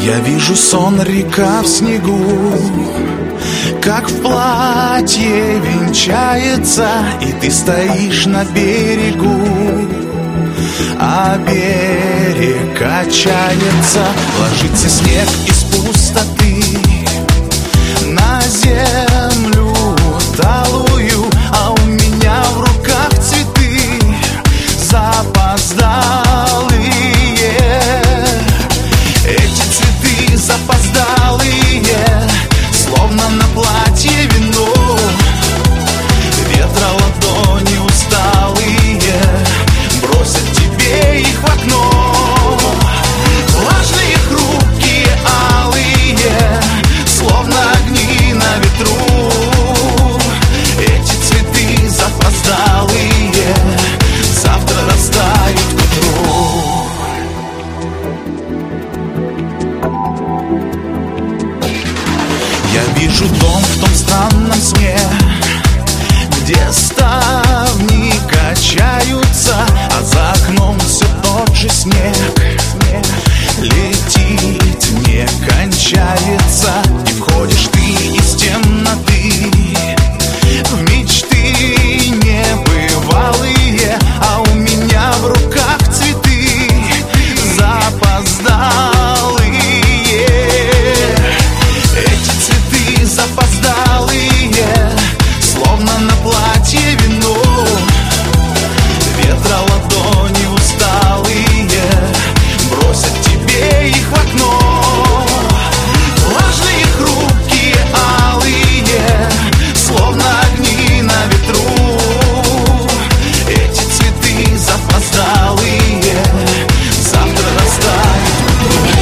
Я вижу сон, река в снегу, как в платье венчается, и ты стоишь на берегу, а берег качается. Ложится снег из пустоты на землю талую, а у меня в руках цветы запоздалые. Эти цветы запоздалые, словно на платье вино, ветра ладони усталые бросят тебе их в окно. Влажные, хрупкие, алые, словно огни на ветру. Эти цветы запоздалые, завтра растают к утру. Я вижу дом в том странном сне, где ставни качаются, а за окном все тот же снег. Летит, не кончается, и входишь ты из темноты в мечты небывалые, а у меня в руках цветы запоздалые. Эти цветы запоздалые, словно на платье вино, ветра ладони усталые бросят тебе их в окно. Влажные, хрупкие, алые, словно огни на ветру. Эти цветы запоздалые, завтра растают к утру.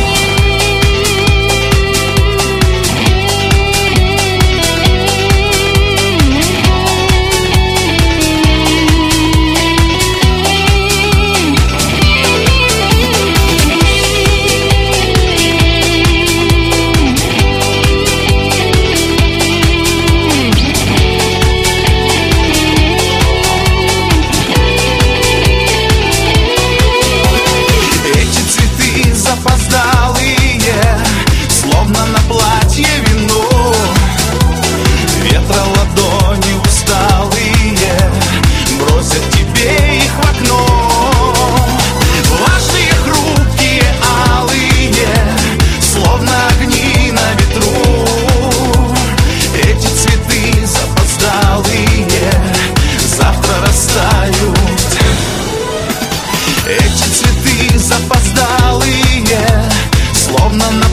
Запоздалые, словно на платье вино, ветра ладони усталые бросят тебе их в окно. Влажные, хрупкие, алые, словно огни на ветру. Эти цветы запоздалые, завтра растают. Эти цветы запоздалые, словно на